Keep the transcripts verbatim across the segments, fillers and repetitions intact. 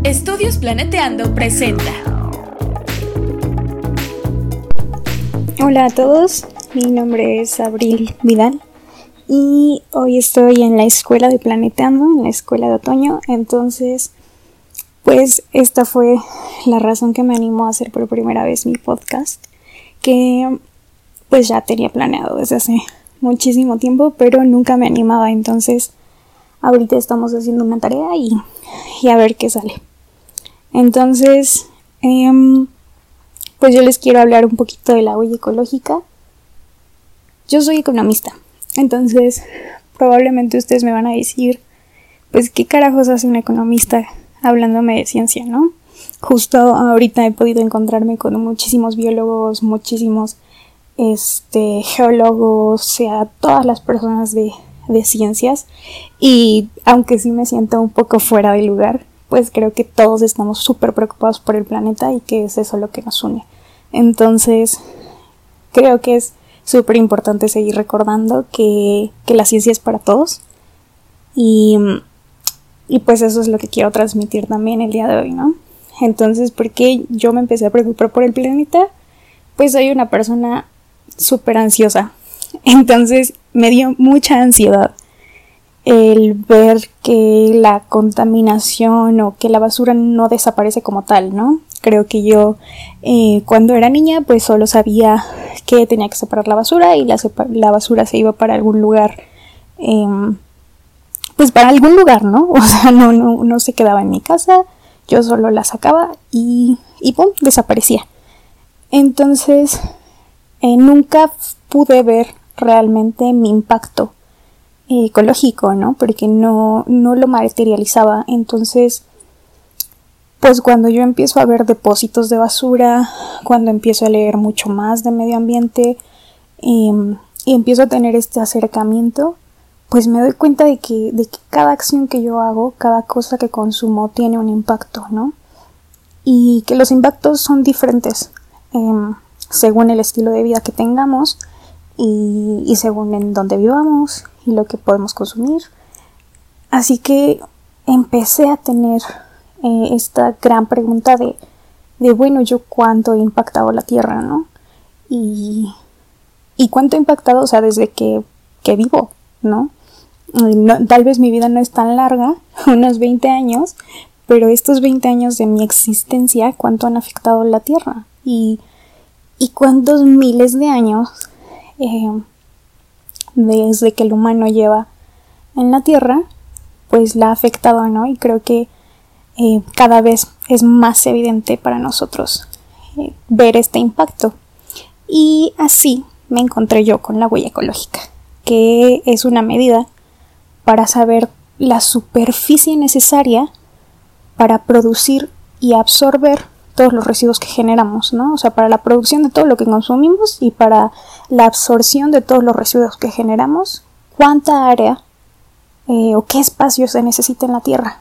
Estudios Planeteando presenta. Hola a todos, mi nombre es Abril Vidal y hoy estoy en la escuela de Planeteando, en la escuela de otoño. Entonces, pues esta fue la razón que me animó a hacer por primera vez mi podcast, que pues ya tenía planeado desde hace muchísimo tiempo, pero nunca me animaba. Entonces ahorita estamos haciendo una tarea y, y a ver qué sale. Entonces, eh, pues yo les quiero hablar un poquito de la huella ecológica. Yo soy economista, entonces probablemente ustedes me van a decir, pues qué carajos hace un economista hablándome de ciencia, ¿no? Justo ahorita he podido encontrarme con muchísimos biólogos, muchísimos este, geólogos, o sea, todas las personas de, de ciencias, y aunque sí me siento un poco fuera de lugar, pues creo que todos estamos súper preocupados por el planeta y que es eso lo que nos une. Entonces, creo que es súper importante seguir recordando que, que la ciencia es para todos. Y, y pues eso es lo que quiero transmitir también el día de hoy, ¿no? Entonces, ¿por qué yo me empecé a preocupar por el planeta? Pues soy una persona súper ansiosa. Entonces, me dio mucha ansiedad el ver que la contaminación o que la basura no desaparece como tal, ¿no? Creo que yo eh, cuando era niña pues solo sabía que tenía que separar la basura y la, separ- la basura se iba para algún lugar, eh, pues para algún lugar, ¿no? O sea, no, no, no se quedaba en mi casa, yo solo la sacaba y, y ¡pum!, desaparecía. Entonces eh, nunca pude ver realmente mi impacto ecológico, ¿no? Porque no, no lo materializaba. Entonces, pues cuando yo empiezo a ver depósitos de basura, cuando empiezo a leer mucho más de medio ambiente eh, y empiezo a tener este acercamiento, pues me doy cuenta de que, de que cada acción que yo hago, cada cosa que consumo tiene un impacto, ¿no? Y que los impactos son diferentes eh, según el estilo de vida que tengamos y, y según en dónde vivamos y lo que podemos consumir. Así que empecé a tener eh, esta gran pregunta de, de, bueno, yo cuánto he impactado la Tierra, ¿no? Y, y cuánto he impactado, o sea, desde que, que vivo, ¿no? ¿no? Tal vez mi vida no es tan larga, unos veinte años, pero estos veinte años de mi existencia, ¿cuánto han afectado la Tierra? Y, y cuántos miles de años eh, desde que el humano lleva en la Tierra, pues la ha afectado, ¿no? Y creo que eh, cada vez es más evidente para nosotros eh, ver este impacto. Y así me encontré yo con la huella ecológica, que es una medida para saber la superficie necesaria para producir y absorber todos los residuos que generamos, ¿no? O sea, para la producción de todo lo que consumimos y para la absorción de todos los residuos que generamos, cuánta área eh, o qué espacio se necesita en la Tierra.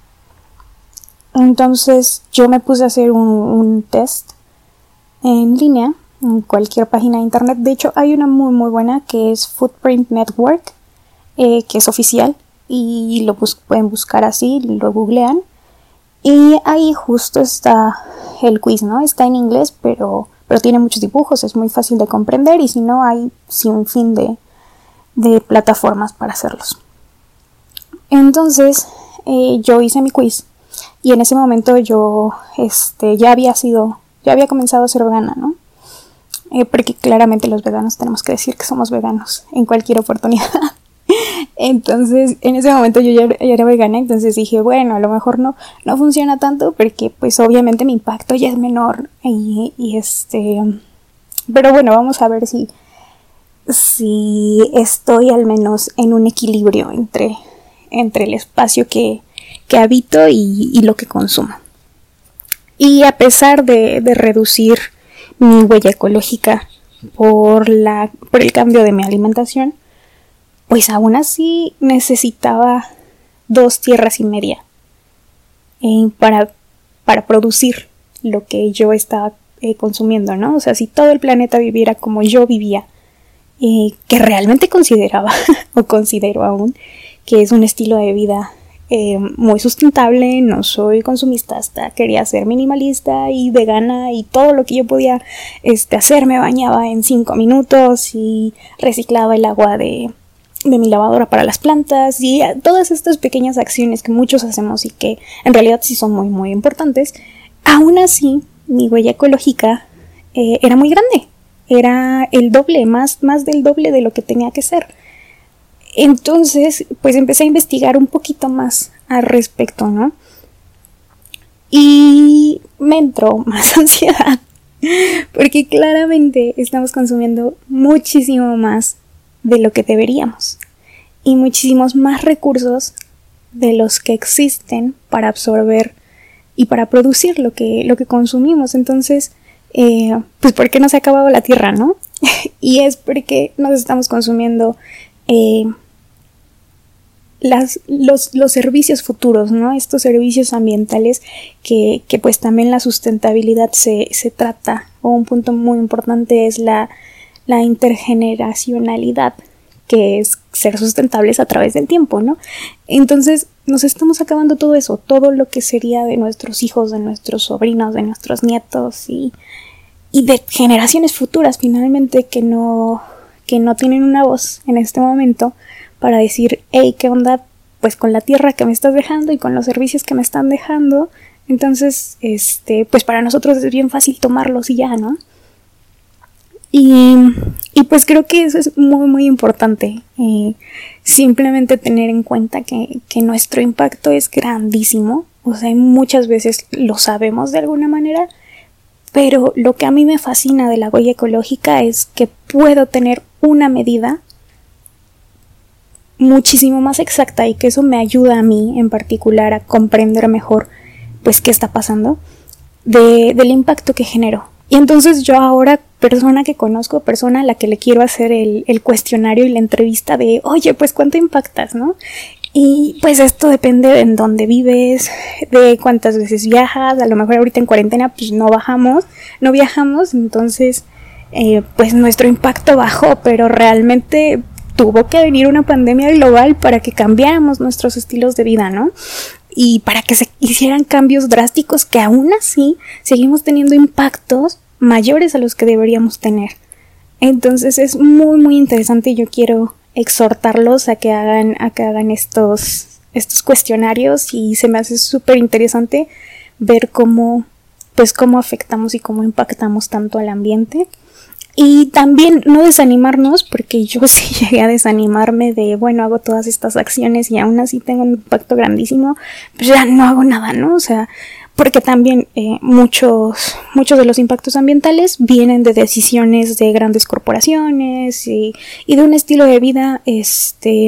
Entonces yo me puse a hacer un, un test en línea, en cualquier página de internet. De hecho, hay una muy muy buena que es Footprint Network, eh, que es oficial y lo bus- pueden buscar así, lo googlean. Y ahí justo está el quiz, ¿no? Está en inglés, pero, pero tiene muchos dibujos, es muy fácil de comprender, y si no, hay sin fin de, de plataformas para hacerlos. Entonces, eh, yo hice mi quiz, y en ese momento yo este, ya había sido, ya había comenzado a ser vegana, ¿no? Eh, porque claramente los veganos tenemos que decir que somos veganos en cualquier oportunidad. Entonces, en ese momento yo ya, ya era vegana, entonces dije, bueno, a lo mejor no, no funciona tanto porque pues obviamente mi impacto ya es menor y, y este, pero bueno, vamos a ver si, si estoy al menos en un equilibrio entre, entre el espacio que, que habito y, y lo que consumo. Y a pesar de, de reducir mi huella ecológica por, la, por el cambio de mi alimentación, pues aún así necesitaba dos tierras y media eh, para, para producir lo que yo estaba eh, consumiendo, ¿no? O sea, si todo el planeta viviera como yo vivía, eh, que realmente consideraba o considero aún que es un estilo de vida eh, muy sustentable, no soy consumista, hasta quería ser minimalista y vegana, y todo lo que yo podía este, hacer, me bañaba en cinco minutos y reciclaba el agua de, de mi lavadora para las plantas, y todas estas pequeñas acciones que muchos hacemos y que en realidad sí son muy muy importantes. Aún así, mi huella ecológica eh, era muy grande, era el doble, más, más del doble de lo que tenía que ser. Entonces, pues empecé a investigar un poquito más al respecto, ¿no? Y me entró más ansiedad, porque claramente estamos consumiendo muchísimo más de lo que deberíamos, y muchísimos más recursos de los que existen para absorber y para producir lo que, lo que consumimos. Entonces, eh, pues ¿por qué no se ha acabado la tierra, no? Y es porque nos estamos consumiendo eh, Las, los, los servicios futuros, ¿no? Estos servicios ambientales que, que pues también la sustentabilidad se, se trata, o un punto muy importante es la, la intergeneracionalidad, que es ser sustentables a través del tiempo, ¿no? Entonces nos estamos acabando todo eso, todo lo que sería de nuestros hijos, de nuestros sobrinos, de nuestros nietos y, y de generaciones futuras finalmente que no, que no tienen una voz en este momento para decir, hey, ¿qué onda? Pues con la tierra que me estás dejando y con los servicios que me están dejando. Entonces, este, pues para nosotros es bien fácil tomarlos y ya, ¿no? Y, y pues creo que eso es muy, muy importante. Eh, simplemente tener en cuenta que, que nuestro impacto es grandísimo. O sea, muchas veces lo sabemos de alguna manera, pero lo que a mí me fascina de la huella ecológica es que puedo tener una medida muchísimo más exacta, y que eso me ayuda a mí en particular a comprender mejor pues qué está pasando, de, del impacto que genero. Y entonces yo ahora, persona que conozco, persona a la que le quiero hacer el, el cuestionario y la entrevista de, oye, pues ¿cuánto impactas, no? Y pues esto depende de en dónde vives, de cuántas veces viajas. A lo mejor ahorita en cuarentena pues no bajamos, no viajamos, entonces eh, pues nuestro impacto bajó, pero realmente tuvo que venir una pandemia global para que cambiáramos nuestros estilos de vida, ¿no? Y para que se hicieran cambios drásticos que aún así seguimos teniendo impactos mayores a los que deberíamos tener. Entonces es muy muy interesante, y yo quiero exhortarlos a que hagan, a que hagan estos, estos cuestionarios, y se me hace súper interesante ver cómo, pues cómo afectamos y cómo impactamos tanto al ambiente. Y también no desanimarnos, porque yo sí llegué a desanimarme de, bueno, hago todas estas acciones y aún así tengo un impacto grandísimo, pues ya no hago nada, ¿no? O sea, porque también eh, muchos, muchos de los impactos ambientales vienen de decisiones de grandes corporaciones y, y de un estilo de vida, este,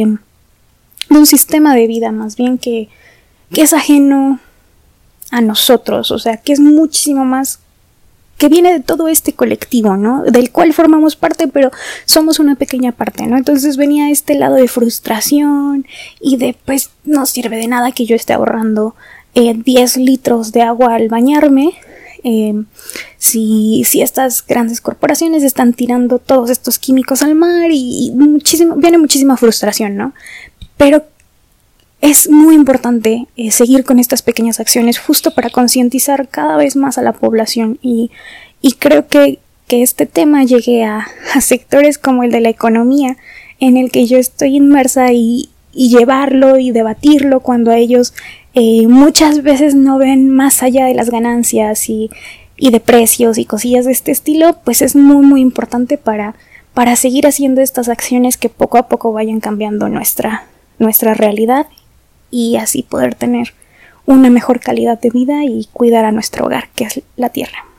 de un sistema de vida más bien que, que es ajeno a nosotros, o sea, que es muchísimo más, que viene de todo este colectivo, ¿no? Del cual formamos parte, pero somos una pequeña parte, ¿no? Entonces venía este lado de frustración y de, pues, no sirve de nada que yo esté ahorrando eh, diez litros de agua al bañarme, eh, si, si estas grandes corporaciones están tirando todos estos químicos al mar, y, y muchísimo, viene muchísima frustración, ¿no? Pero es muy importante eh, seguir con estas pequeñas acciones justo para concientizar cada vez más a la población, y, y creo que, que este tema llegue a, a sectores como el de la economía, en el que yo estoy inmersa, y, y llevarlo y debatirlo cuando ellos eh, muchas veces no ven más allá de las ganancias y, y de precios y cosillas de este estilo, pues es muy muy importante para, para seguir haciendo estas acciones que poco a poco vayan cambiando nuestra, nuestra realidad, y así poder tener una mejor calidad de vida y cuidar a nuestro hogar, que es la tierra.